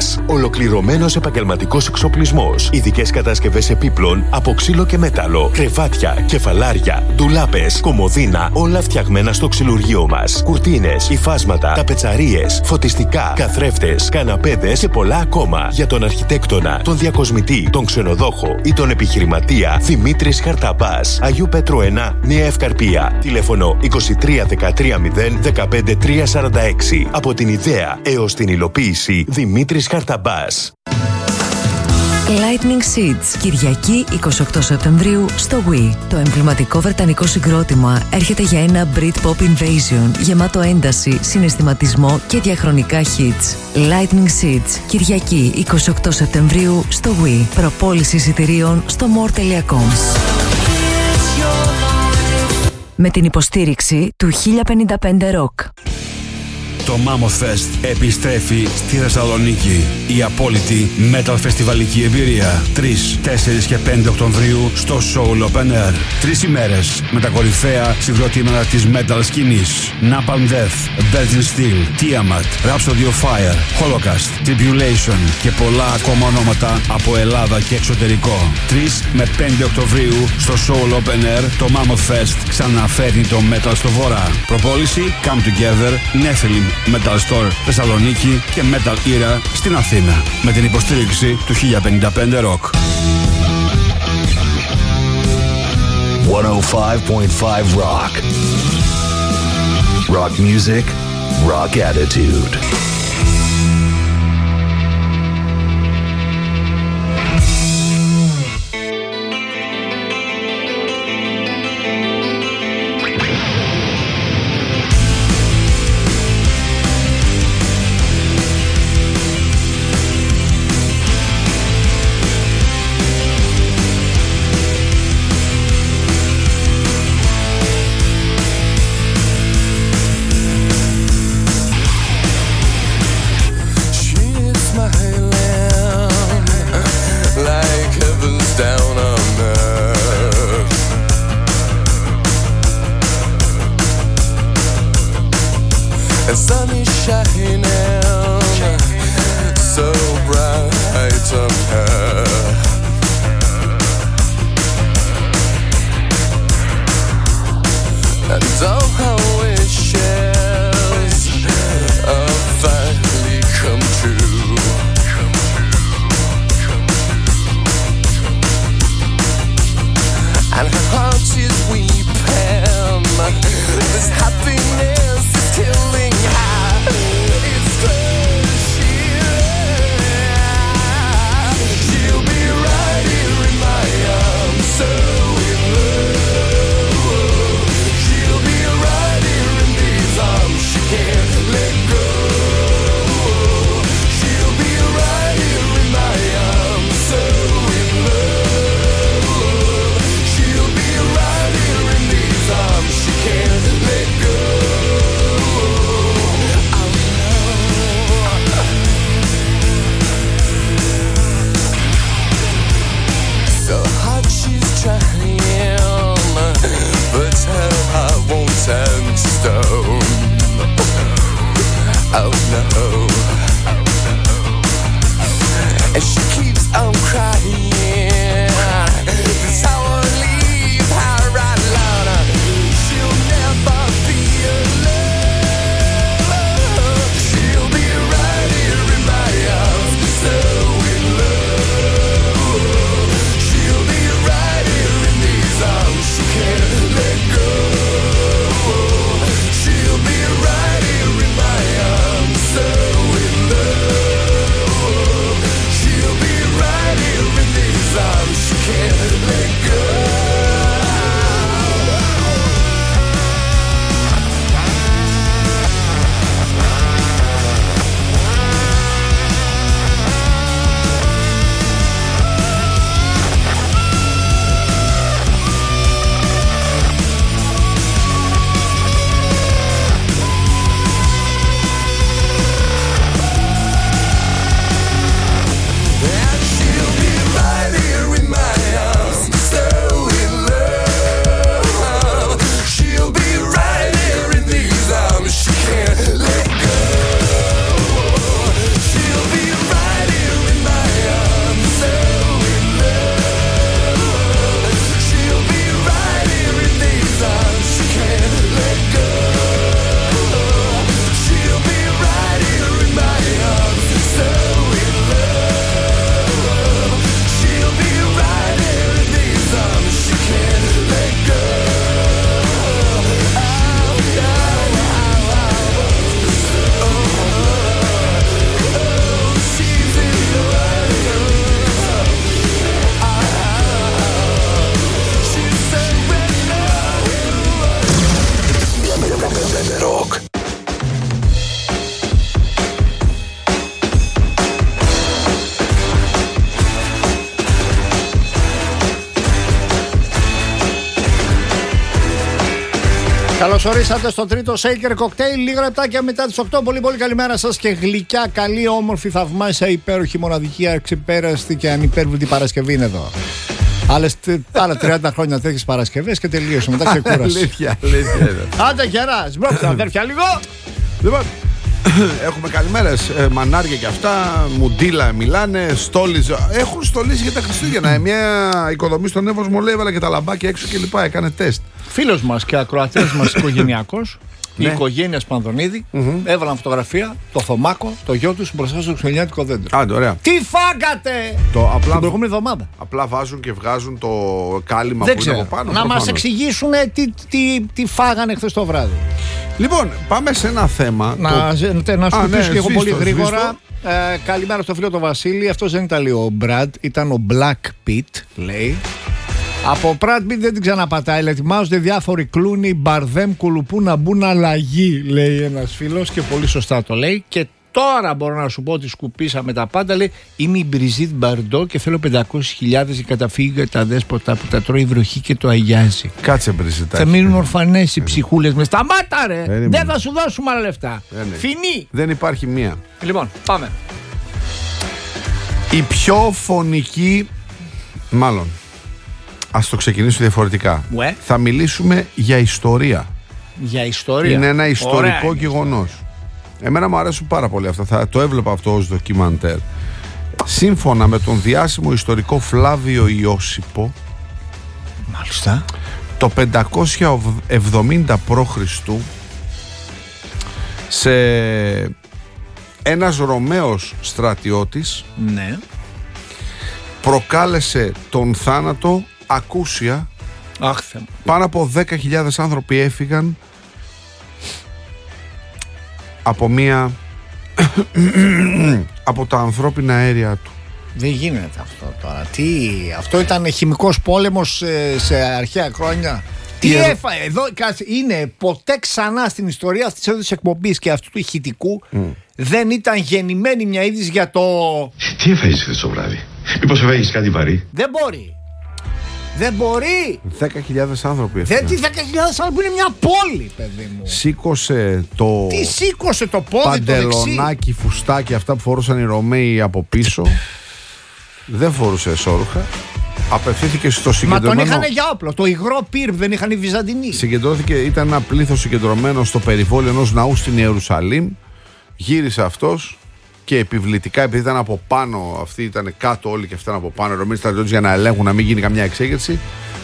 Pass. Ολοκληρωμένος επαγγελματικός εξοπλισμός. Ειδικές κατασκευές επίπλων από ξύλο και μέταλλο. Κρεβάτια, κεφαλάρια, ντουλάπες, κομοδίνα, όλα φτιαγμένα στο ξυλουργείο μας. Κουρτίνες, υφάσματα, ταπετσαρίες, φωτιστικά, καθρέφτες, καναπέδες και πολλά ακόμα. Για τον αρχιτέκτονα, τον διακοσμητή, τον ξενοδόχο ή τον επιχειρηματία, Δημήτρης Χαρταμπάς. Αγίου Πέτρου 1, Νέα Ευκαρπία. Τηλέφωνο 23 13 0 15 346. Από την ιδέα έως την υλοποίηση, Δημήτρης Χαρταμπάς. Lightning Seeds, Κυριακή 28 Σεπτεμβρίου στο Wii. Το εμβληματικό βρετανικό συγκρότημα έρχεται για ένα Britpop Invasion γεμάτο ένταση, συναισθηματισμό και διαχρονικά hits. Lightning Seeds, Κυριακή 28 Σεπτεμβρίου στο Wii. Προπόληση εισιτηρίων στο more.com. Με την υποστήριξη του 1055 Rock. Το Mammoth Fest επιστρέφει στη Θεσσαλονίκη. Η απόλυτη metal φεστιβαλική εμπειρία. 3, 4 και 5 Οκτωβρίου στο Soul Open Air. 3 ημέρες με τα κορυφαία συγκροτήματα της metal σκηνής. Napalm Death, Virgin Steel, Tiamat, Rhapsody of Fire, Holocaust, Tribulation και πολλά ακόμα ονόματα από Ελλάδα και εξωτερικό. 3 με 5 Οκτωβρίου στο Soul Open Air το Mammoth Fest ξαναφέρνει το metal στο βορρά. Προπόληση Come Together, Nephilim Metal Store Θεσσαλονίκη και Metal Era στην Αθήνα. Με την υποστήριξη του 1055 Rock. 105.5 Rock. Rock music, rock attitude. Let go. Καλώς ορίσατε στο τρίτο Shaker Cocktail. Λίγα λεπτάκια μετά τις 8. Πολύ πολύ καλημέρα σας και γλυκιά, καλή, όμορφη, θαυμάσια, υπέροχη, μοναδική, αξιπέραστη και ανυπέρβλητη Παρασκευή είναι εδώ. Άλλα 30 χρόνια τέτοιες Παρασκευές και τελείωσε. Μετά ξεκούρασε. Αλήθεια. Άντε γερά, σμπρώξτε αδέρφια λίγο. Λοιπόν, έχουμε καλημέρες. Μανάρια και αυτά. Μουντίλα μιλάνε. Έχουν στολίσει για τα Χριστούγεννα. Μια οικοδομή στον Εύωσμο μου λέει έβαλε και τα λαμπάκια έξω και λοιπά. Έκανε τεστ. Φίλος μας και ακροατές μας οικογενειακός, η οικογένεια Σπανδονίδη, έβαλαν φωτογραφία, το Θωμάκο, το γιο τους μπροστά στο χριστουγεννιάτικο δέντρο. Άντε, ωραία. Τι φάγατε την προηγούμενη εβδομάδα? Απλά βάζουν και βγάζουν το κάλυμα Δεν που ξέρω. είναι από πάνω. Να μας εξηγήσουν τι φάγανε χθες το βράδυ. Λοιπόν, πάμε σε ένα θέμα. Να σου πεις και εγώ πολύ γρήγορα. Σβήστο. Καλημέρα στο φίλο το Βασίλη. Αυτός δεν ήταν λέει ο Brad, ήταν ο Black Pit, λέει. Από Brad Pitt δεν την ξαναπατάει. Ετοιμάζονται διάφοροι κλούνοι, μπαρδέμ, κουλουπού να μπουν αλλαγή, λέει ένας φίλος και πολύ σωστά το λέει. Και τώρα μπορώ να σου πω ότι σκουπίσαμε τα πάντα. Λέει, είμαι η Μπριζίτ Μπαρντό και θέλω 500.000 για καταφύγιο για τα δέσποτα που τα τρώει η βροχή και το αγιάζει. Κάτσε, Μπριζίτ. Θα μείνουν ορφανές οι ψυχούλες με. Σταμάτα ρε! Δεν θα σου δώσουμε άλλα λεφτά. Φινί! Δεν υπάρχει μία. Λοιπόν, πάμε. Η πιο φωνική. Μάλλον. Ας το ξεκινήσω διαφορετικά. Θα μιλήσουμε για ιστορία. Για ιστορία. Είναι ένα ιστορικό Ωραία. γεγονός. Εμένα μου αρέσουν πάρα πολύ αυτά. Θα το έβλεπα αυτό ως ντοκιμαντέρ. Σύμφωνα με τον διάσημο ιστορικό Φλάβιο Ιώσιπο, Μάλιστα. το 570 π.Χ. σε ένας Ρωμαίος στρατιώτης προκάλεσε τον θάνατο ακούσια. Πάνω από 10.000 άνθρωποι έφυγαν από από τα ανθρώπινα αέρια του. Δεν γίνεται αυτό τώρα. Αυτό ήταν χημικός πόλεμος σε αρχαία χρόνια. Τι έφαγε εδώ, είναι ποτέ ξανά στην ιστορία αυτής της εκπομπής και αυτού του ηχητικού δεν ήταν γεννημένη μια είδηση για το. Τι έφαγες χθες το βράδυ? Μήπως έφαγες κάτι βαρύ? Δεν μπορεί. Δεν μπορεί. 10.000 άνθρωποι έφυγαν. Δεν τι 10.000 άνθρωποι, είναι μια πόλη, παιδί μου. Σήκωσε το. Τι σήκωσε το πόδι, παντελονάκι, φουστάκι, αυτά που φορούσαν οι Ρωμαίοι από πίσω. Δεν φορούσε εσώρουχα. Απευθύνθηκε στο συγκεντρωμένο. Μα τον είχαν για όπλο. Το υγρό πυρ δεν είχαν οι Βυζαντινοί. Συγκεντρώθηκε, ήταν ένα πλήθος συγκεντρωμένο στο περιβόλιο ενός ναού στην Ιερουσαλήμ. Γύρισε αυτός και επιβλητικά, επειδή ήταν από πάνω, αυτοί ήταν κάτω όλοι και αυτά από πάνω, οι Ρωμαίοι στρατιώτες για να ελέγχουν να μην γίνει καμιά εξέγερση.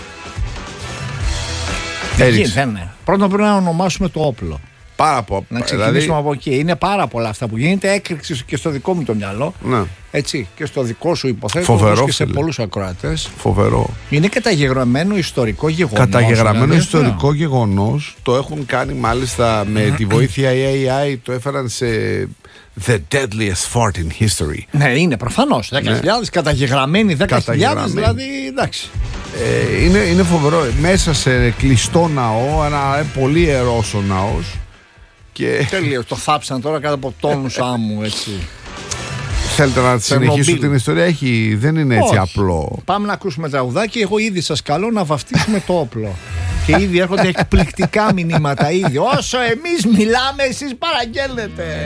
Πρώτα πρέπει να ονομάσουμε το όπλο. Να ξεκινήσουμε από εκεί. Είναι πάρα πολλά αυτά που γίνεται. Έκρηξη και στο δικό μου το μυαλό. Ναι. Έτσι. Και στο δικό σου υποθέτω. Φοβερό. Και σε πολλούς ακροατές. Φοβερό. Είναι καταγεγραμμένο ιστορικό γεγονός. Καταγεγραμμένο ιστορικό γεγονός. Το έχουν κάνει μάλιστα με τη βοήθεια AI. Το έφεραν σε The deadliest fart in history. Ναι, είναι προφανώς. 10.000 καταγεγραμμένοι 10.000. Δηλαδή εντάξει. Είναι φοβερό. Μέσα σε κλειστό ναό, ένα πολύ ιερός ο ναός. Και... Τέλειο, το θάψαν τώρα κάτω από τόνους άμμου, έτσι. Θέλετε να συνεχίσω την ιστορία? Δεν είναι έτσι απλό. Πάμε να ακούσουμε τραγουδάκι. Εγώ ήδη σας καλώ να βαφτίσουμε το όπλο. Και ήδη έρχονται εκπληκτικά μηνύματα ήδη. Όσο εμείς μιλάμε, εσείς παραγγέλνετε.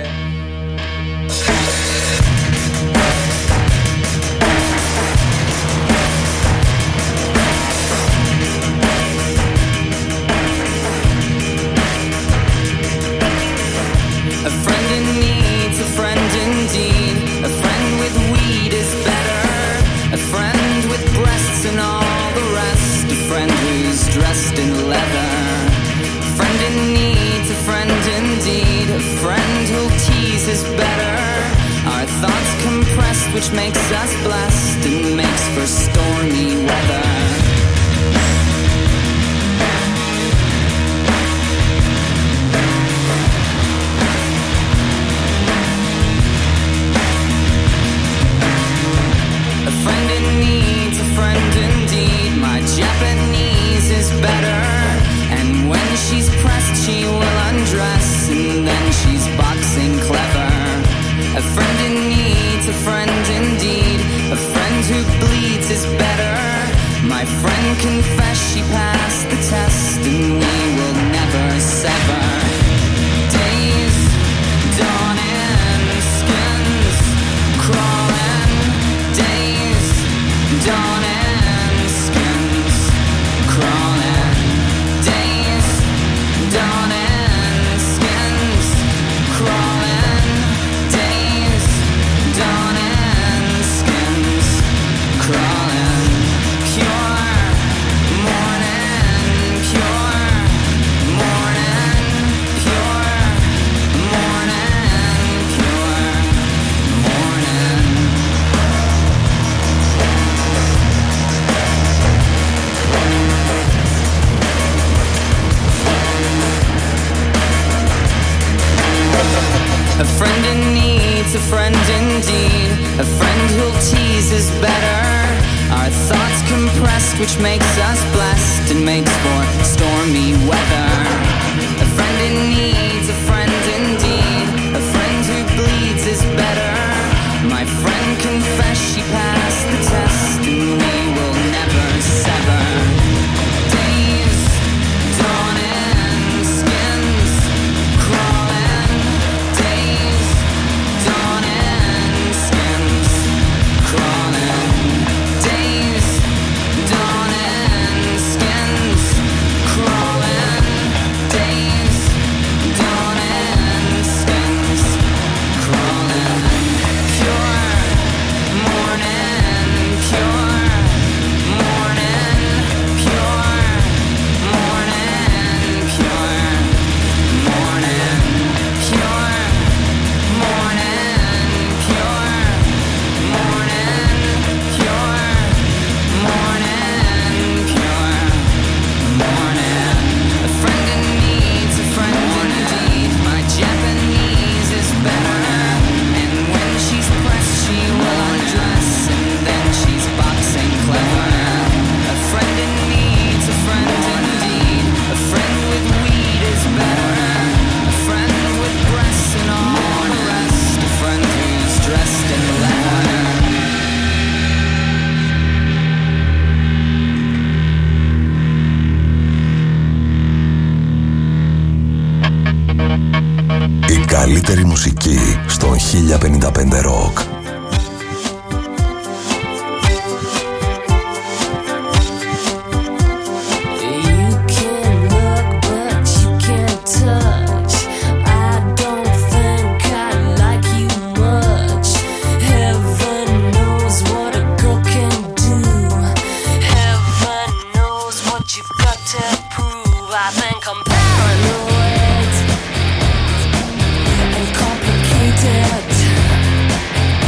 Dressed in leather, a friend in need, a friend indeed, a friend who'll tease is better. Our thoughts compressed, which makes us blessed and makes for stormy weather. A friend in need, a friend indeed, my Japanese is better. And when she's pressed she will undress, and then she's boxing clever. A friend in need, a friend indeed, a friend who bleeds is better. My friend confession which makes us blessed and makes for stormy weather. A friend in need's a friend indeed. A friend who bleeds is better. My friend confessed she passed the test, and we will never sever. Days dawning, skins crawling. Days dawning, skins crawling. Days dawning, skins crawling. Days dawning, skins crawling. Pure morning, pure morning, pure morning, pure morning, pure morning, pure morning, pure morning, pure morning. A friend in need's a friend indeed. My Japanese is better, and when she's pressed she will undress, and then she's boxing clever. A friend in need's a friend indeed. A friend with weed is better. A friend with breasts and all the rest. A friend who's dressed in leather. Η καλύτερη μουσική στον 1055 Rock. You can look, but you can't touch. I don't think I like you much. Heaven knows what a girl can do. Heaven knows what you've got to prove. I think I'm paranoid and complicated.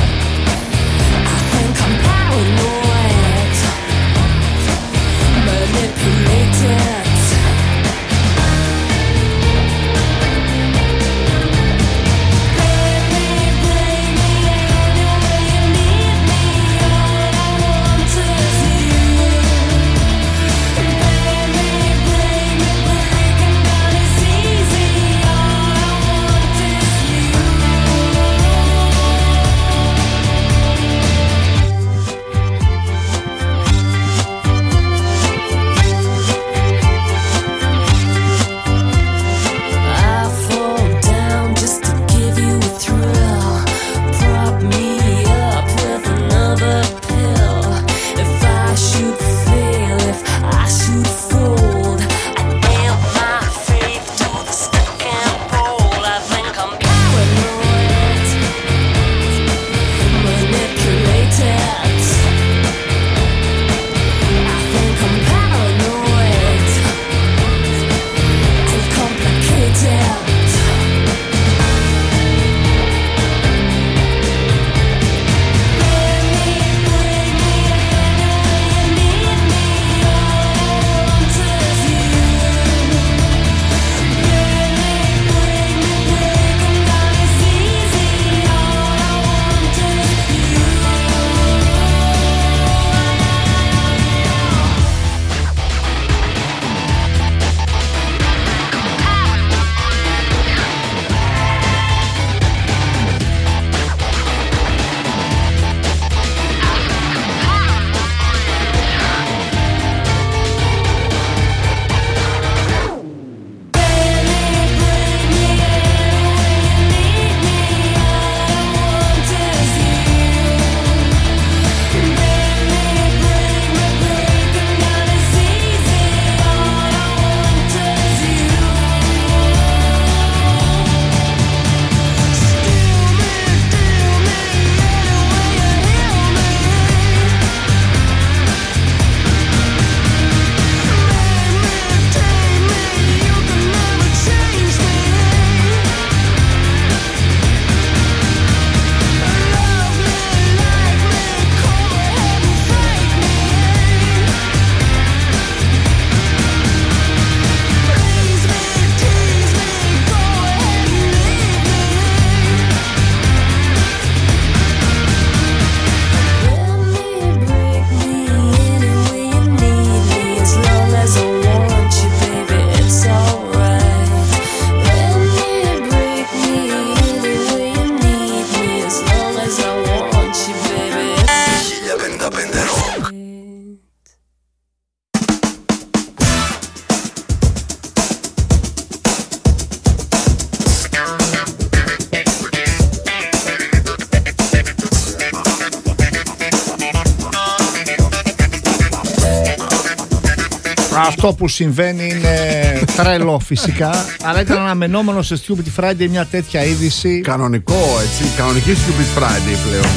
Αυτό που συμβαίνει είναι τρελό φυσικά. Αλλά ήταν αναμενόμενο σε Stupid Friday μια τέτοια είδηση. Κανονικό, έτσι. Κανονική Stupid Friday πλέον.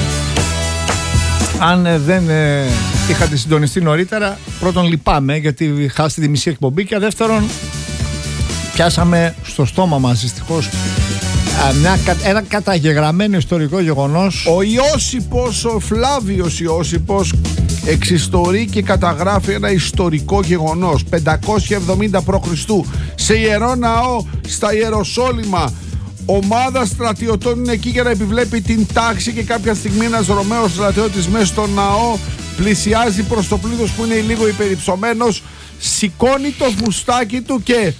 Αν δεν είχατε συντονιστεί νωρίτερα, πρώτον λυπάμαι γιατί χάσετε τη μισή εκπομπή και δεύτερον πιάσαμε στο στόμα μας δυστυχώς ένα καταγεγραμμένο ιστορικό γεγονός. Ο Ιώσιπος, ο Φλάβιος Ιώσιπος εξιστορεί και καταγράφει ένα ιστορικό γεγονός. 570 π.Χ. σε Ιερό Ναό στα Ιεροσόλυμα, ομάδα στρατιωτών είναι εκεί για να επιβλέπει την τάξη και κάποια στιγμή ένας Ρωμαίος στρατιώτης μέσα στο ναό πλησιάζει προς το πλήθος που είναι λίγο υπερυψωμένος, σηκώνει το φουστάκι του και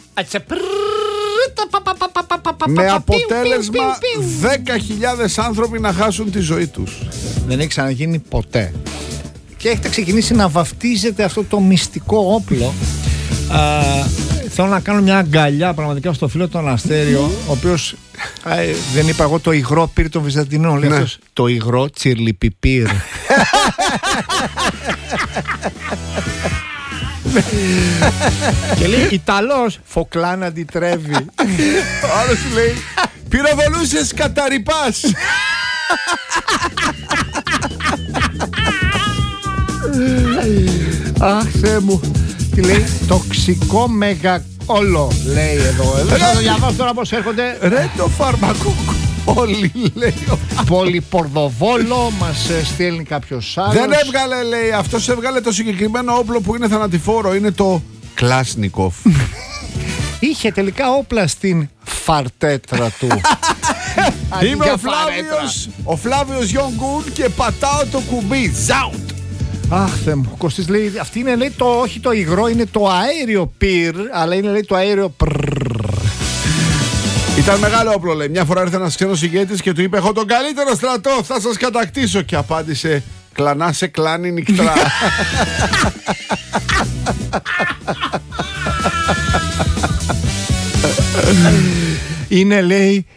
με αποτέλεσμα 10.000 άνθρωποι να χάσουν τη ζωή τους. Δεν έχει ξαναγίνει ποτέ. Και έχετε ξεκινήσει να βαφτίζετε αυτό το μυστικό όπλο. Θέλω να κάνω μια αγκαλιά πραγματικά στο φίλο τον Αστέριο, ο οποίος δεν είπα εγώ το υγρό πυρ των Βυζαντινών. Λέει αυτός το υγρό τσιρλιπιπύρ. Και λέει Ιταλός φοκλάν αντιτρέβει. Ο άλλος λέει πυροβολούσες καταρρυπάς. Αχ Θεέ μου. Τι λέει τοξικό μεγακόλο. Λέει εδώ. Θα το διαβάσω τώρα πως έρχονται. Ρε το φαρμακό όλοι λέει. Πολυπορδοβόλο μας στέλνει κάποιος άλλος. Δεν έβγαλε λέει. Αυτός έβγαλε το συγκεκριμένο όπλο που είναι θανατηφόρο. Είναι το Κλάσνικοφ. Είχε τελικά όπλα στην φαρτέτρα του. Είμαι ο Φλάβιος Γιονγκούν και πατάω το κουμπί. Ζάουτ. Αχ Θεέ μου, Κωστής λέει, αυτή είναι λέει το, όχι το υγρό, είναι το αέριο πυρ, αλλά είναι λέει το αέριο πρρρρρ. Ήταν μεγάλο όπλο λέει, μια φορά ήρθε ένας ξένος ηγέτης και του είπε έχω τον καλύτερο στρατό, θα σας κατακτήσω και απάντησε κλανά σε κλάνη νυχτρά. Είναι λέει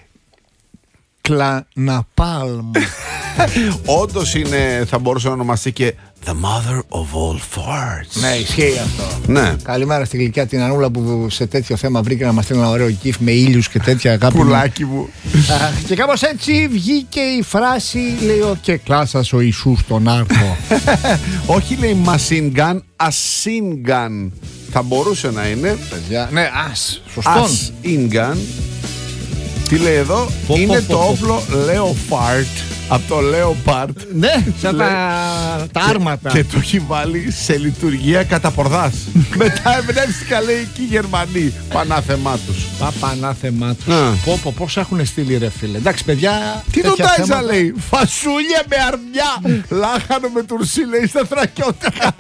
κλαναπάλμ. Όντως είναι, θα μπορούσε να ονομαστεί και The Mother of All Farts. Ναι, ισχύει αυτό. Ναι. Καλημέρα στη Γλυκιά την Ανούλα που σε τέτοιο θέμα βρήκε να μας στείλει ένα ωραίο gif με ήλιους και τέτοια αγάπη. Πουλάκι μου. Και κάπως έτσι βγήκε η φράση, λέει ο και κλάσας ο Ιησούς τον άρθρο. Όχι λέει Μασίνγκαν, Ασίνγκαν. Θα μπορούσε να είναι. Παιδιά. Ναι, σωστόν. Ασίνγκαν. Τι λέει εδώ, είναι το όπλο Leopard. Από το Leopard. Ναι, σαν τα άρματα. Και το έχει βάλει σε λειτουργία κατά πορδάς. Μετά εμπνεύστηκα λέει εκεί οι Γερμανοί. Πανάθεμά τους. Πανάθεμά τους. Πώς έχουν στείλει ρε φίλε. Εντάξει παιδιά. Τι το τάιζα λέει. Φασούλια με αρνιά. Λάχανο με τουρσί λέει στα θρακιώτικα.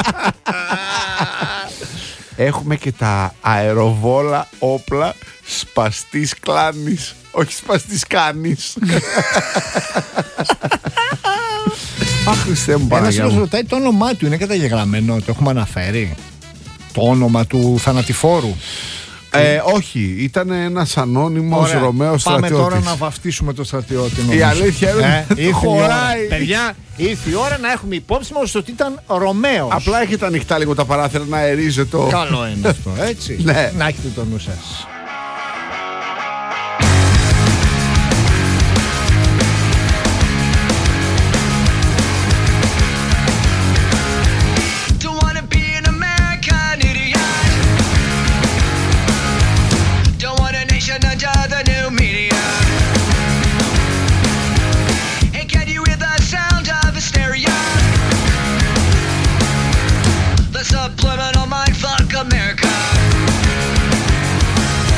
Έχουμε και τα αεροβόλα όπλα σπαστής κλάνης. Όχι σπαστής κάνης. Αχ Χριστέ μου Παναγιά μου. Ένας ρωτάει το όνομά του, είναι καταγεγραμμένο, το έχουμε αναφέρει. Το όνομα του θανατηφόρου. Όχι, ήταν ένας ανώνυμος Ρωμαίος στρατιώτης. Πάμε τώρα να βαφτίσουμε το στρατιώτη. Η αλήθεια είναι ότι χωράει. Παιδιά, ήρθε η ώρα να έχουμε υπόψη μας ότι ήταν Ρωμαίος. Απλά έχετε ανοιχτά λίγο τα παράθυρα να αερίζεται το... Καλό είναι αυτό, έτσι. Ναι. Να έχετε το νου σας. Subliminal mind fuck America.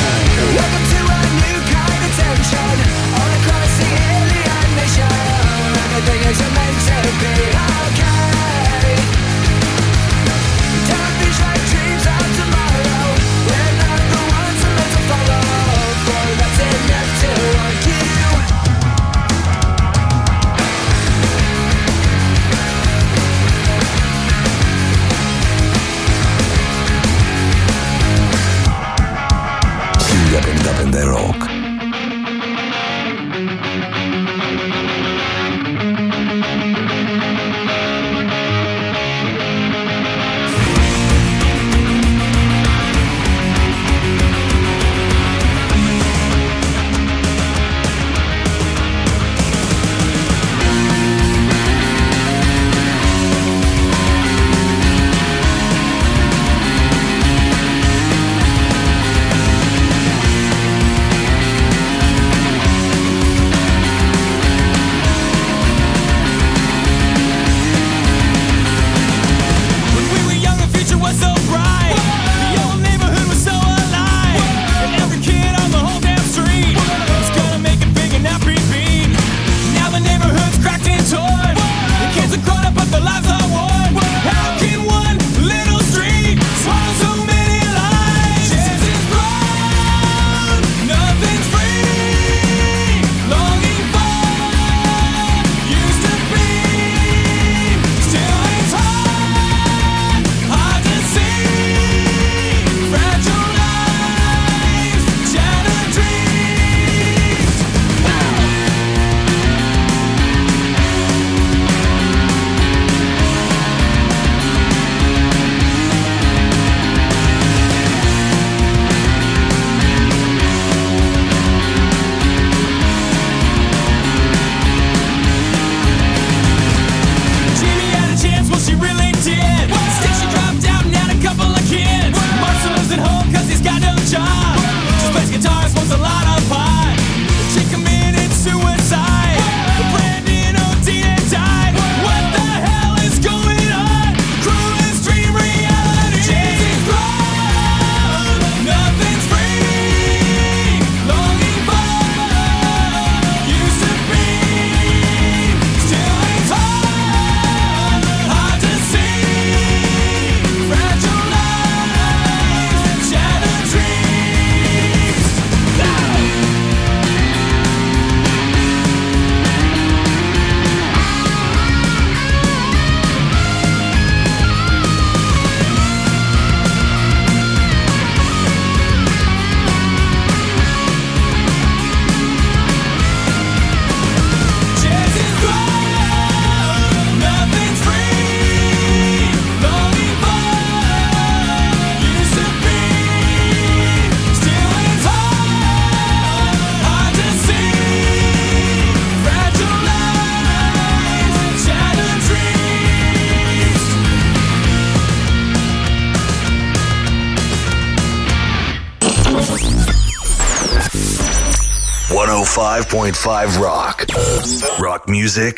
105.5 Rock. Rock music.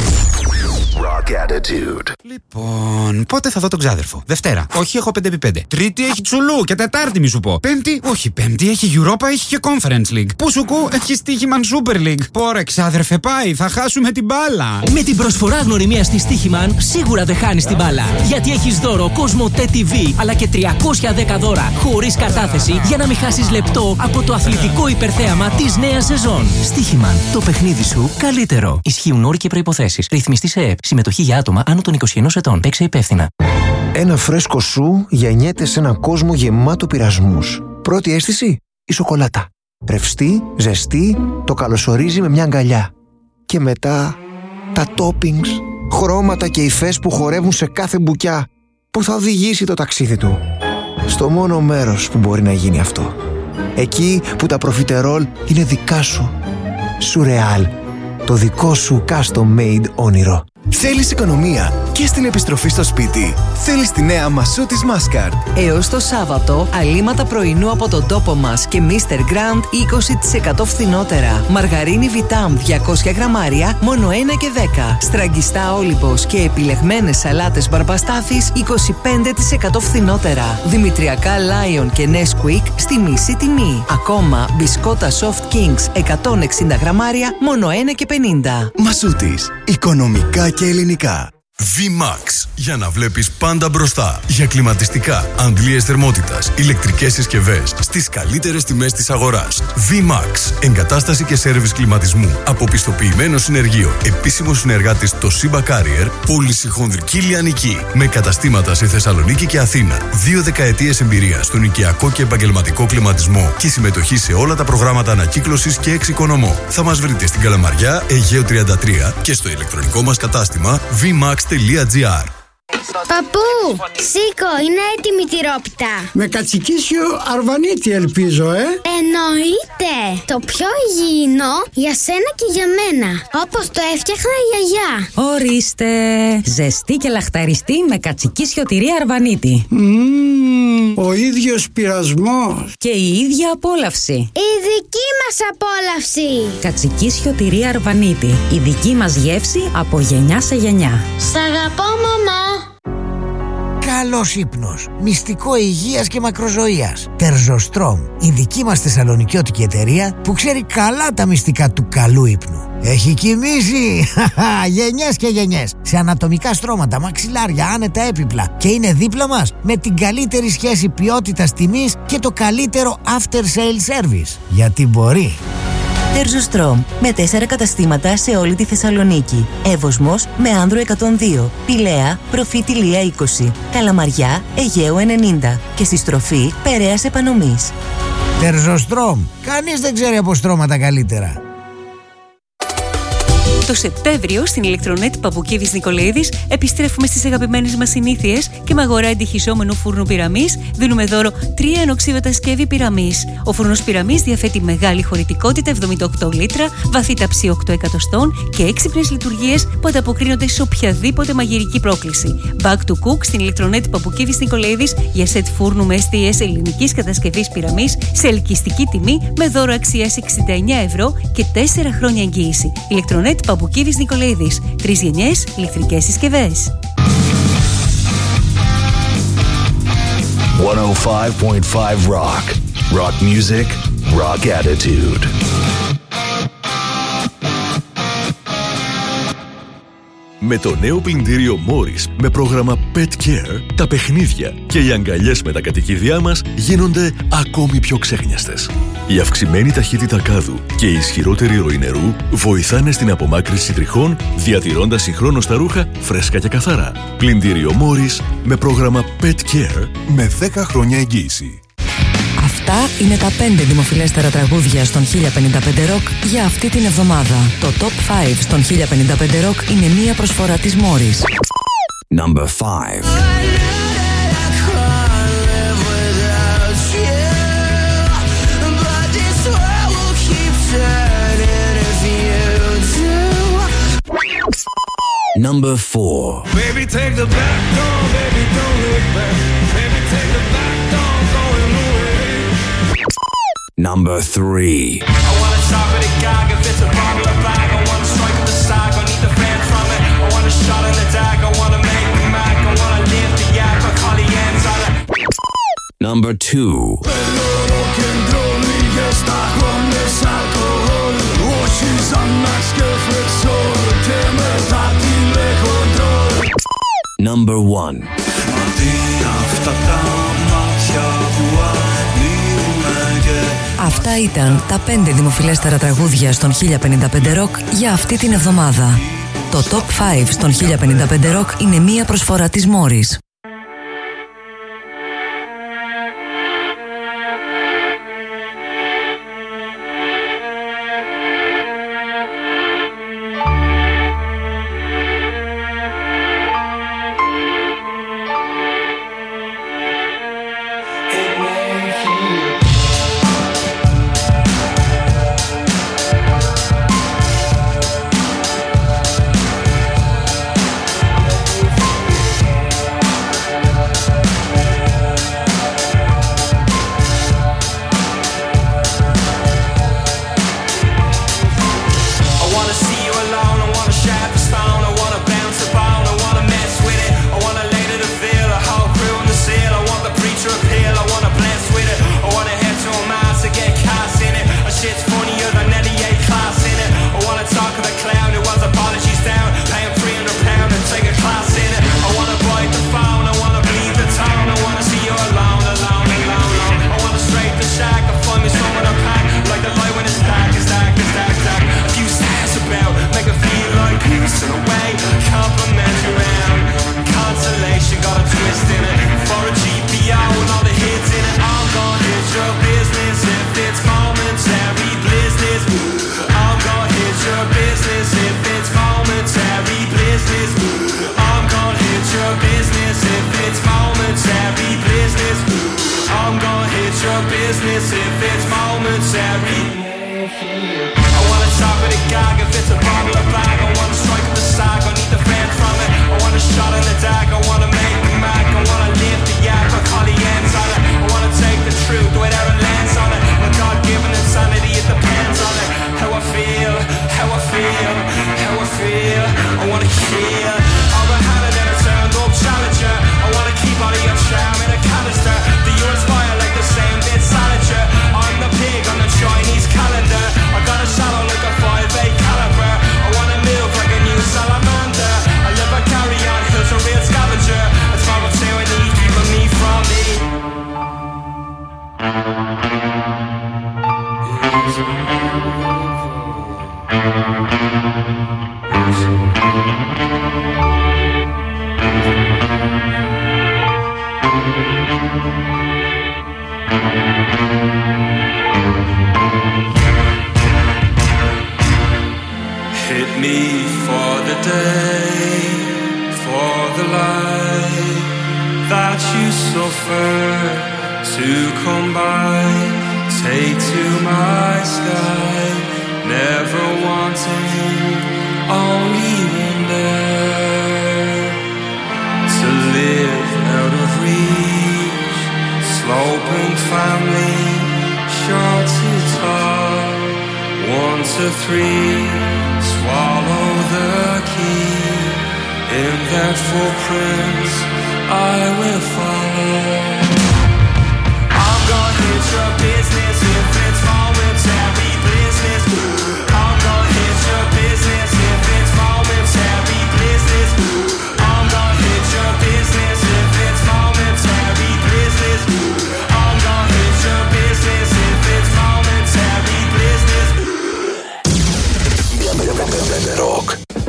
Rock attitude. Λοιπόν, πότε θα δω τον ξάδερφο? Δευτέρα. Όχι, έχω 5x5. Τρίτη έχει Τσουλού και Τετάρτη μη σου πω. Πέμπτη, όχι, Πέμπτη έχει Europa, έχει και Conference League. Πού σου κου, έχει Στίχημαν Super League. Πόρε, ξάδερφε, πάει, θα χάσουμε την μπάλα. Με την προσφορά γνωριμίας στη Στίχημαν, σίγουρα δεν χάνεις την μπάλα. Γιατί έχεις δώρο COSMOTE TV, αλλά και 310 δώρα, χωρίς κατάθεση, για να μην χάσεις λεπτό από το αθλητικό υπερθέαμα της νέας σεζόν. Στίχημαν, το παιχνίδι σου καλύτερο. Ισχύουν όροι και προϋποθέσεις. Ρυθμιστή σε ΕΕΠ. Συμμετοχή για άτομα άνω των 21 ετών. Παίξε υπεύθυνα. Ένα φρέσκο σου γεννιέται σε έναν κόσμο γεμάτο πειρασμούς. Πρώτη αίσθηση, η σοκολάτα. Ρευστή, ζεστή, το καλωσορίζει με μια αγκαλιά. Και μετά, τα toppings, χρώματα και υφές που χορεύουν σε κάθε μπουκιά, που θα οδηγήσει το ταξίδι του στο μόνο μέρος που μπορεί να γίνει αυτό. Εκεί που τα προφιτερόλ είναι δικά σου. Σουρεάλ, το δικό σου custom made όνειρο. Θέλεις οικονομία και στην επιστροφή στο σπίτι? Θέλεις τη νέα Μασούτης Μάσκαρ? Έως το Σάββατο, αλήματα πρωινού από τον τόπο μας και Mr. Grand 20% φθηνότερα. Μαργαρίνη Βιτάμ 200 γραμμάρια, μόνο 1 και 10. Στραγγιστά Όλυμπος και επιλεγμένες σαλάτες Μπαρμπαστάθης 25% φθηνότερα. Δημητριακά Lion και Nesquik στη μισή τιμή. Ακόμα μπισκότα Soft Kings 160 γραμμάρια, μόνο 1 και 50. Μασούτης. Οικονομικά και ελληνικά. VMAX. Για να βλέπεις πάντα μπροστά. Για κλιματιστικά, αντλίες θερμότητας, ηλεκτρικές συσκευές στις καλύτερες τιμές της αγοράς. VMAX. Εγκατάσταση και σέρβις κλιματισμού. Αποπιστοποιημένο συνεργείο. Επίσημο συνεργάτης το Siba Carrier. Πώληση χονδρική λιανική. Με καταστήματα σε Θεσσαλονίκη και Αθήνα. 2 δεκαετίες εμπειρία στον οικιακό και επαγγελματικό κλιματισμό. Και συμμετοχή σε όλα τα προγράμματα ανακύκλωσης και εξοικονομώ. Θα μας βρείτε στην Καλαμαριά, Αιγαίο 33 και στο ηλεκτρονικό μας κατάστημα vmax.gr. Παππού, σήκω, είναι έτοιμη η τυρόπιτα. Με κατσικίσιο αρβανίτη ελπίζω, Εννοείται. Το πιο υγιεινό για σένα και για μένα. Όπως το έφτιαχνα η γιαγιά. Ορίστε. Ζεστή και λαχταριστή με κατσικίσιο τυρί αρβανίτη. Ο ίδιος πειρασμός. Και η ίδια απόλαυση. Η δική μας απόλαυση. Κατσικίσιο τυρί αρβανίτη. Η δική μας γεύση από γενιά σε γενιά. Σ' αγαπώ, μαμά. Καλός ύπνος, μυστικό υγείας και μακροζωίας. Τερζοστρόμ, η δική μας θεσσαλονικιώτικη εταιρεία που ξέρει καλά τα μυστικά του καλού ύπνου. Έχει κοιμήσει γενιές και γενιές σε ανατομικά στρώματα, μαξιλάρια, άνετα έπιπλα και είναι δίπλα μας με την καλύτερη σχέση ποιότητας τιμής και το καλύτερο after sale service. Γιατί μπορεί. Τερζοστρόμ, με 4 καταστήματα σε όλη τη Θεσσαλονίκη. Εύωσμος με Άνδρο 102, Πηλαία, Προφήτηλία 20, Καλαμαριά, Αιγαίου 90 και στη στροφή Περαίας Επανομής. Τερζοστρόμ, κανείς δεν ξέρει από στρώματα καλύτερα. Το Σεπτέμβριο στην Ηλεκτρονέτ Παπουκίδης Νικολαίδης επιστρέφουμε στις αγαπημένες μας συνήθειες και με αγορά αντιχυσόμενου φούρνου πυραμής δίνουμε δώρο 3 ενοξίβατα σκεύη πυραμής. Ο φούρνος πυραμής διαθέτει μεγάλη χωρητικότητα 78 λίτρα, βαθύ ταψί 8 εκατοστών και έξυπνες λειτουργίες που ανταποκρίνονται σε οποιαδήποτε μαγειρική πρόκληση. Back to Cook στην Ηλεκτρονέτ Παπουκίδης Νικολαίδης για σετ φούρνου με STS ελληνικής κατασκευής πυραμής σε ελκυστική τιμή με δώρο αξίας 69 ευρώ και 4 χρόνια εγγύηση. Ηλεκτρονέτ Παπουκίδης Νικολαίδης. 3 γενιές ηλεκτρικές συσκευές. 105.5 Rock. Rock music, rock attitude. Με το νέο πλυντήριο Morris με πρόγραμμα Pet Care, τα παιχνίδια και οι αγκαλιές με τα κατοικίδια μας γίνονται ακόμη πιο ξέχνιαστες. Η αυξημένη ταχύτητα κάδου και η ισχυρότερη ροή νερού βοηθάνε στην απομάκρυνση τριχών, διατηρώντας συγχρόνως τα ρούχα φρέσκα και καθαρά. Πλυντήριο Morris με πρόγραμμα Pet Care με 10 χρόνια εγγύηση. Αυτά είναι τα 5 δημοφιλέστερα τραγούδια στον 1055 Rock για αυτή την εβδομάδα. Το Top 5 στον 1055 Rock είναι μία προσφορά της Morris. Number 5. Number 4. Baby, take the back door, baby, don't look back. Baby, take the back door, going away. Number 3. I wanna chop at a gag if it's a bottle of bag. I wanna strike at the sack, I need the fan from it. I want a shot in the tag, I wanna make the mac. I wanna live the yak, I call the ends on it. Number 2. Number 1. Αυτά ήταν τα 5 δημοφιλέστερα τραγούδια στον 1055 Rock για αυτή την εβδομάδα. Το Top 5 στον 1055 Rock είναι μία προσφορά της Morris. business if it's momentary. I want a chocolate gag if it's a bottle of bag. I want to strike the sack, I need the fan from it. I want a shot in the dark, I want to make the mac. I want to live the yak, I call the ends on it. I want to take the truth without a lens on it. My God-given insanity, it depends on it. How I feel, how I feel, how I feel. I want to kill all the hand and then I turned up challenger. I want to keep all of your charm in a canister. Do you inspire like the same bit salager? I'm the pig on the Chinese calendar. I got a shadow like a 5'8" caliber. I want to move like a new salamander. I live a carry on, who's a real scavenger. It's far what's there I need, keeping me from me. Hit me for the day, for the light that you suffer to come by. Take to my sky, never wanting, only wonder to live out of reach. Sloping family, short to tall, 1 to 3. Swallow the key, in their footprints I will follow. I'm gonna hit your business if it's momentary business. I'm gonna hit your business if it's momentary business. I'm gonna hit your business if it's momentary business. I'm gonna hit your business if it's momentary business. Rock.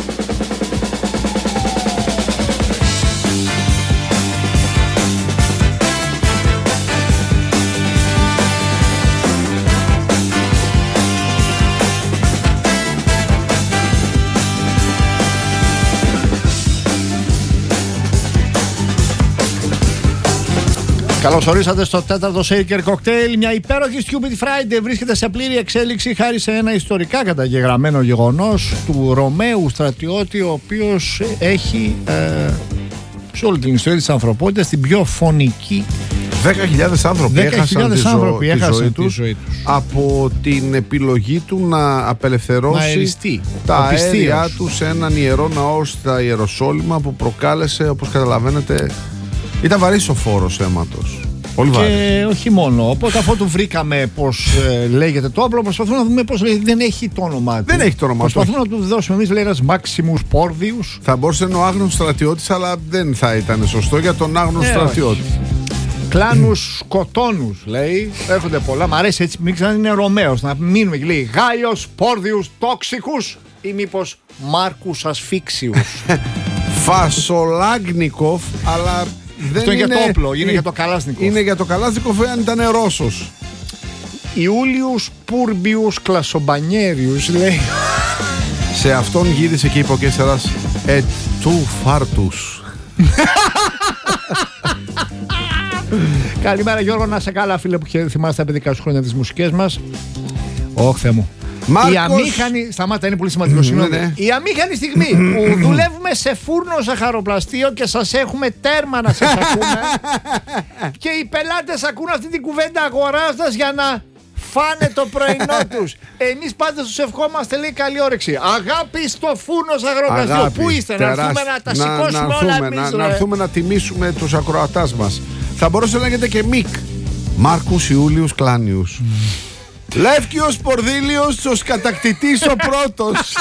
Καλώς ορίσατε στο 4ο Shaker Cocktail. Μια υπέροχη Stupid Friday βρίσκεται σε πλήρη εξέλιξη χάρη σε ένα ιστορικά καταγεγραμμένο γεγονός του Ρωμαίου στρατιώτη, ο οποίος έχει σε όλη την ιστορία της ανθρωπότητας την πιο φωνική. 10.000 άνθρωποι έχασαν τη ζωή τους από την επιλογή του να απελευθερώσει τα αέρια του σε έναν ιερό ναό στα Ιεροσόλυμα, που προκάλεσε, όπως καταλαβαίνετε, ήταν βαρύς ο φόρος αίματος. Πολύ βαρύς. Και όχι μόνο. Οπότε αφού του βρήκαμε πώς λέγεται το όπλο, προσπαθούμε να δούμε πώς λέγεται. Δεν έχει το όνομά του. Δεν έχει το όνομά του. Προσπαθούμε να του δώσουμε εμείς, λέει, ένας Μάξιμους Πόρδιους. Θα μπορούσε να είναι ο άγνωστος στρατιώτης, αλλά δεν θα ήταν σωστό για τον άγνωστο στρατιώτη. Κλάνους σκοτώνους, λέει. Έρχονται πολλά. Μ' αρέσει έτσι, μην ξανά είναι Ρωμαίος. Να μείνουμε και λέει Γάιος Πόρδιους Τόξικους ή μήπως Μάρκους Ασφίξιους. Φασολάγνικοφ, αλλά. Αυτό είναι για το όπλο, είναι για το Καλάσνικοφ. Είναι για το Καλάσνικοφ, αν ήταν Ρώσος. Ιούλιους Πούρμπιους Κλασομπανιέριους, λέει. Σε αυτόν γύρισε και είπε ο Κέσσερας του φάρτους. Καλημέρα Γιώργο, να σε καλά φίλε που θυμάστε τα παιδικά σου χρόνια τις μουσικές μας. Ωχ Θεέ μου. Μάρκος... Η αμήχανη, σταμάτα, είναι πολύ σημαντικό, συγγνώμη. Η αμήχανη στιγμή που δουλεύουμε σε φούρνο ζαχαροπλαστείο και σας έχουμε τέρμα να σας ακούμε και οι πελάτες ακούν αυτή την κουβέντα αγοράζοντας για να φάνε το πρωινό τους. Εμείς πάντα τους ευχόμαστε, λέει, καλή όρεξη. Αγάπη στο φούρνο ζαχαροπλαστείο. Πού είστε, να έρθουμε να τα σηκώσουμε όλα εμείς, να έρθουμε να τιμήσουμε τους ακροατάς μας. Θα μπορούσε να λέγεται και Μικ. Μάρκους Ιούλιους Κλάνιους. Λεύκιος Πορδίλιος, ο κατακτητής ο πρώτος.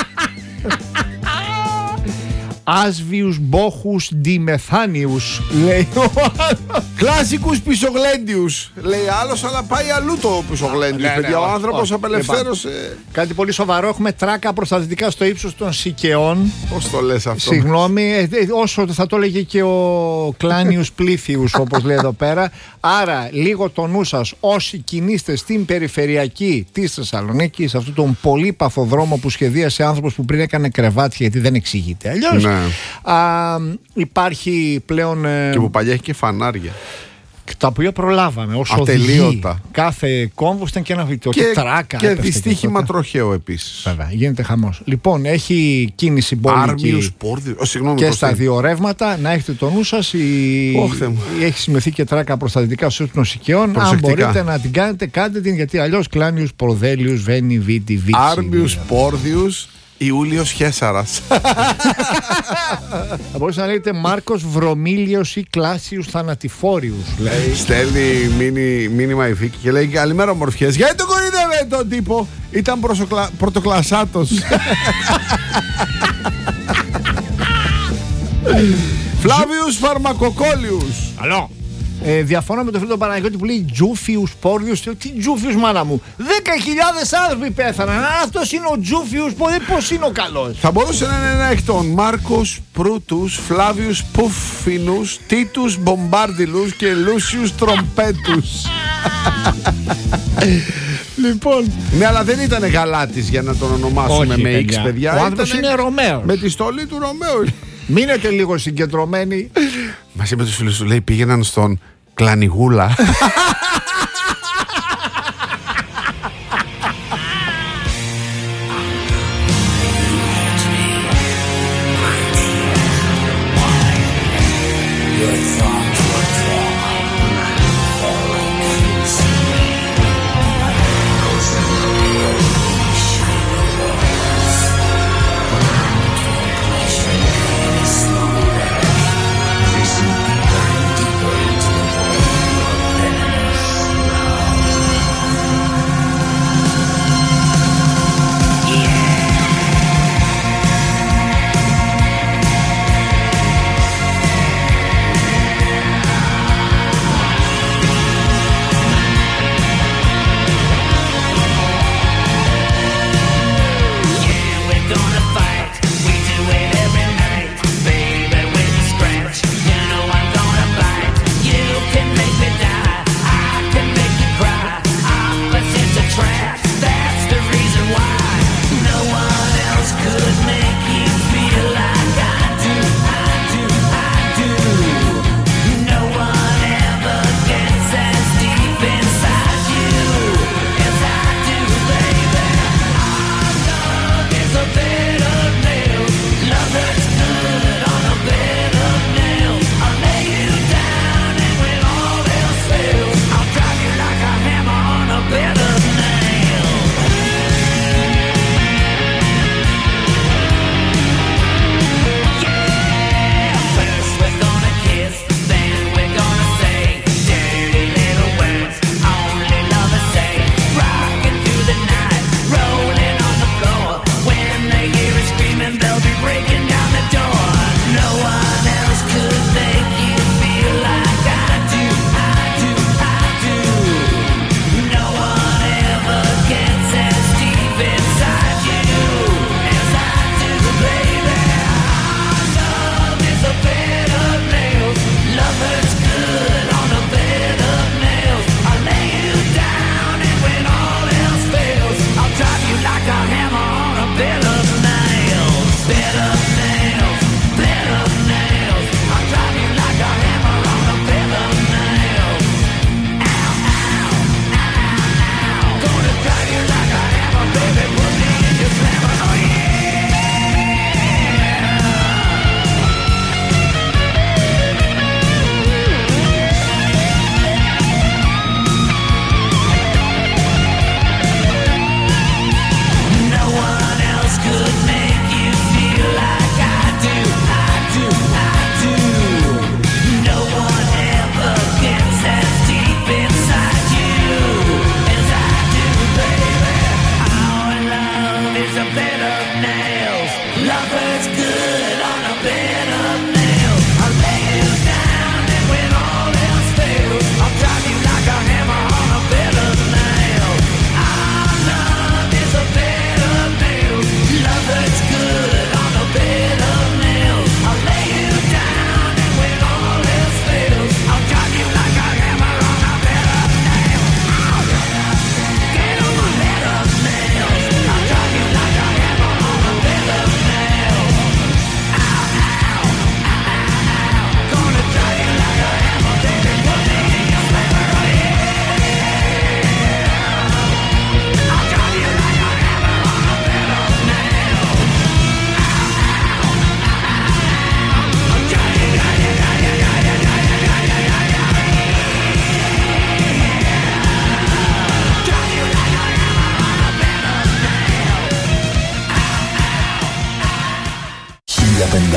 Άσβιους Μπόχους Ντιμεθάνιους, λέει ο άλλος. Κλάσικους Πισογλέντιους, λέει άλλος, αλλά πάει αλλού το Πισογλέντιους. Παιδιά, ο άνθρωπος απελευθέρωσε. Κάτι πολύ σοβαρό. Έχουμε τράκα προστατευτικά στο ύψος των Σικαιών. Πώς το λες αυτό? Συγγνώμη, όσο θα το έλεγε και ο Κλάνιους Πλήθιους, όπως λέει εδώ πέρα. Άρα, λίγο το νου σας όσοι κινείστε στην περιφερειακή της Θεσσαλονίκης, σε αυτόν τον πολύπαθο δρόμο που σχεδίασε άνθρωπος που πριν έκανε κρεβάτια, γιατί δεν εξηγείται αλλιώς. Ναι. Υπάρχει πλέον. Και που παλιά έχει και φανάρια. Τα οποία προλάβαμε όσο ατελείωτα. Κάθε κόμβος ήταν και ένα βίντεο. Και τράκα. Και δυστύχημα τροχαίο επίσης. Βέβαια, γίνεται χαμός. Λοιπόν, έχει κίνηση μπόλικη και στα δύο ρεύματα. Να έχετε το νου σας. Έχει σημειωθεί και τράκα προστατευτικά στους νοσικαίων. Αν μπορείτε να την κάνετε, κάντε την, γιατί αλλιώς Κλάνιους Πορδέλιους Βένι Βίτι Βίτσι. Άρμιους Πόρδιους Ιούλιος Χέσαρας. Θα μπορούσε να λέγεται Μάρκος Βρωμίλιος ή Κλάσιους Θανατηφόριους. Στέλνει μήνυμα η Φίκη και λέει: καλημέρα ομορφιές. Γιατί το κορυδεύε τον τύπο? Ήταν πρωτοκλασσάτος. Φλάβιους Φαρμακοκόλιους. Αλό. Διαφωνώ με τον φίλο Παναγιώτη που λέει Τζούφιους Πόρδιους. Τι Τζούφιους, μάνα μου? 10.000 άνθρωποι πέθαναν. Αυτός είναι ο Τζούφιους. Πώς είναι ο καλός? Θα μπορούσε να είναι ένα εκ των Μάρκος Προύτους, Φλάβιους Πουφινούς, Τίτους Μπομπάρδιλους και Λούσιους Τρομπέτους. Λοιπόν. Ναι, αλλά δεν ήταν γαλάτης για να τον ονομάσουμε με X, παιδιά. Ο άνθρωπος είναι Ρωμαίος. Με τη στολή του Ρωμαίου. Μείνετε λίγο συγκεντρωμένοι. Μας είπε τους φίλους του, λέει, πήγαιναν στον Κλανιγούλα.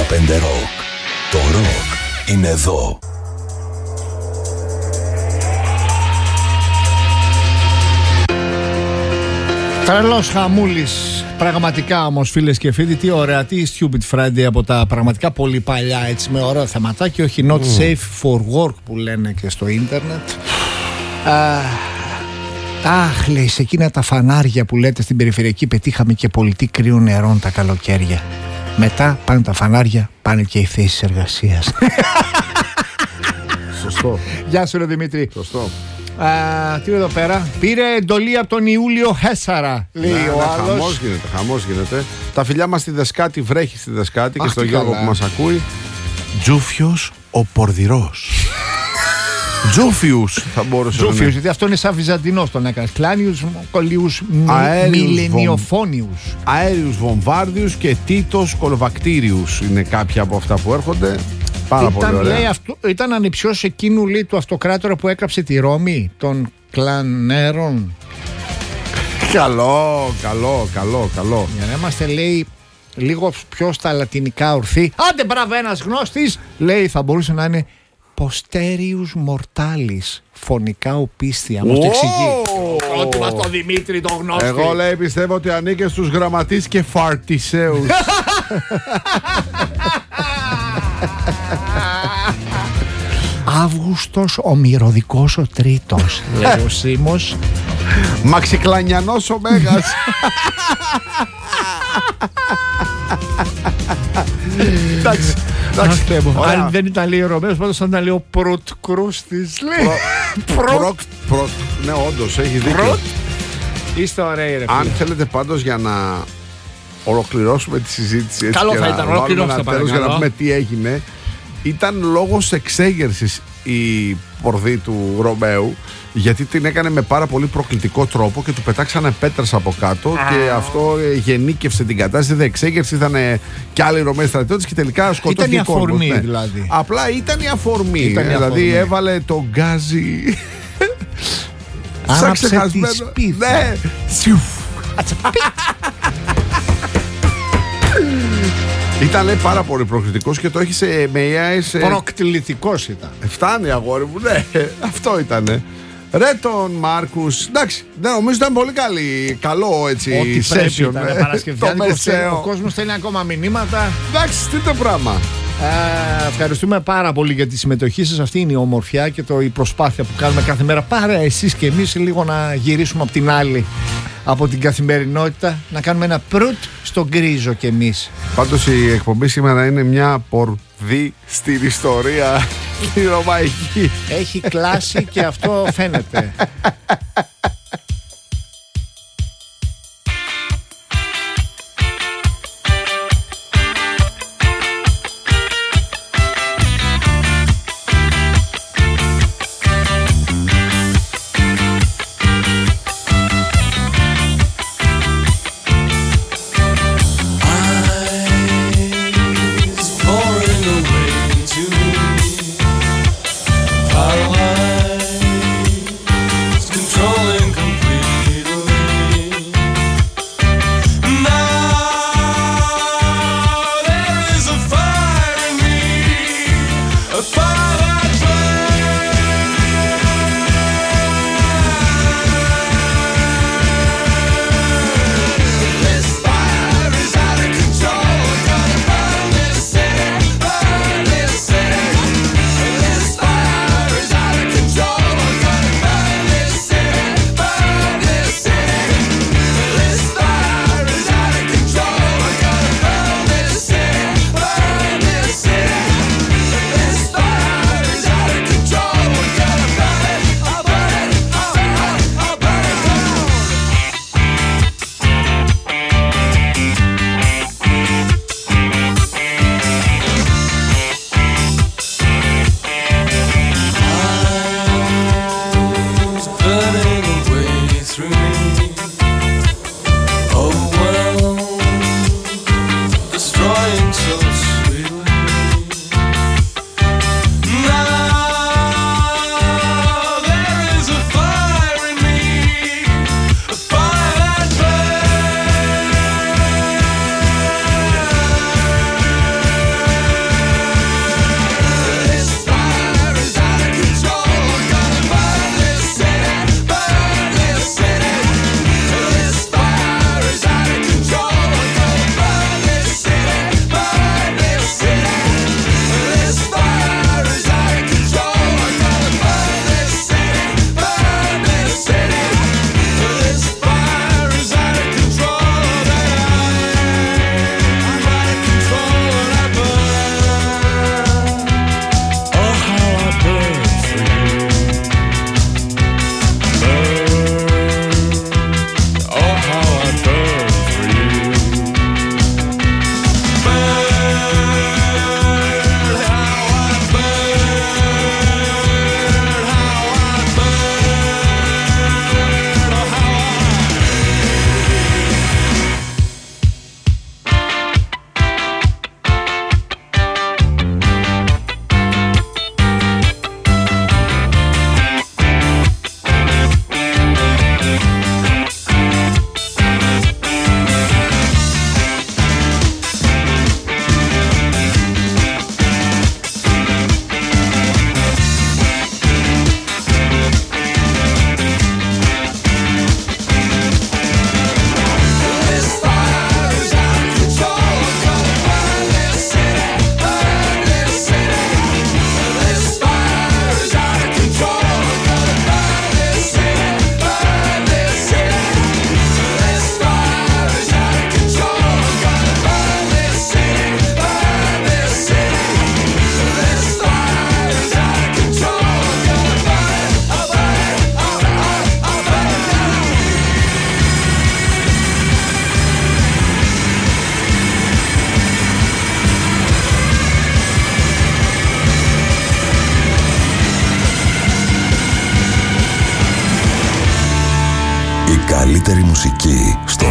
Rock. Το ροκ είναι εδώ. Τρελός χαμούλης. Πραγματικά όμως, φίλες και φίλοι, τι ωραία, τι Stupid Friday από τα πραγματικά πολύ παλιά, έτσι, με ωραίο θεματάκι, όχι not safe for work που λένε και στο ίντερνετ. Αχ, λέει, σε εκείνα τα φανάρια που λέτε στην περιφερειακή πετύχαμε και πολιτή κρύων νερών τα καλοκαίρια. Μετά πάνε τα φανάρια, πάνε και οι θέσεις εργασίας. Σωστό. Γεια σου ρε Δημήτρη. Σωστό. Τι εδώ πέρα. Πήρε εντολή από τον Ιούλιο Χέσαρα, λέει ο άλλος. Χαμός γίνεται. Τα φιλιά μας στη Δασκάτη, βρέχει στη Δασκάτη και στον Γιώργο που μας ακούει. Τζούφιος ο Πορδυρός. Τζούφιους θα μπορούσε να είναι. Γιατί αυτό είναι σαν Βυζαντινός τον έκανε. Κλάνιους, κολλίους, μιλενιοφόνιους. Αέριους βομβάρδιους και τίτος κολοβακτήριους είναι κάποια από αυτά που έρχονται. Πάρα πολύ ωραία. Λέει, ήταν ανιψιός εκείνου, λέει, του αυτοκράτορα που έκαψε τη Ρώμη, των Κλανέρων. Καλό. Για να είμαστε, λέει, λίγο πιο στα λατινικά ορθοί. Άντε μπράβο, ένας γνώστης, λέει, θα μπορούσε να είναι Posterius Mortalis. Φωνικά οπίστια. Μας το εξηγεί. Ότι μας το Δημήτρη το γνώστη. Εγώ, λέει, πιστεύω ότι ανήκε στους γραμματείς και φαρτισέους. Αύγουστος ο μυρωδικός ο τρίτος, λέει ο Σίμος. Μαξικλανιανός ο Μέγας. Εντάξει. Αν δεν ήταν, λέει, ο Ρωμαίος, πάντως θα ήταν, λέει, ο Πρωτκρούστης. Ναι, όντως, έχει δίκιο. Είστε ωραίοι, ρε φίλε. Αν θέλετε πάντως, για να ολοκληρώσουμε τη συζήτηση, έτσι, καλό και θα να ήταν, βάλουμε ένα τέλος για να πούμε τι έγινε, ήταν λόγος εξέγερσης η πορδή του Ρωμαίου, γιατί την έκανε με πάρα πολύ προκλητικό τρόπο και του πετάξανε πέτρες από κάτω και αυτό γενίκευσε την κατάσταση. Δεν εξέγερση, ήταν και άλλοι Ρωμαίοι στρατιώτες και τελικά σκοτώθηκε. Ήταν η αφορμή, ναι. Δηλαδή. Απλά ήταν η αφορμή. Δηλαδή έβαλε το γκάζι. Σαν ξεχασμένο. Ναι. Ήταν, λέει, πάρα πολύ προκλητικός και το έχει σε μεϊάες. Προκλητικός ήταν. Φτάνει, αγόρι μου, ναι, αυτό ήτανε. Ρε τον Μάρκους, εντάξει, δεν νομίζω ήταν πολύ καλό, έτσι, ό,τι πρέπει ήταν Παρασκευιάνικο. Ο κόσμος θέλει ακόμα μηνύματα. Εντάξει, τι το πράγμα. Ευχαριστούμε πάρα πολύ για τη συμμετοχή σας. Αυτή είναι η ομορφιά και η προσπάθεια που κάνουμε κάθε μέρα. Πάρε εσείς και εμείς λίγο να γυρίσουμε από την άλλη, από την καθημερινότητα, να κάνουμε ένα προύτ στον γκρίζο κι εμείς. Πάντως η εκπομπή σήμερα είναι μια πορδί στην ιστορία η ρωμαϊκή. Έχει κλάσει και αυτό φαίνεται. Controlling καλύτερη μουσική στο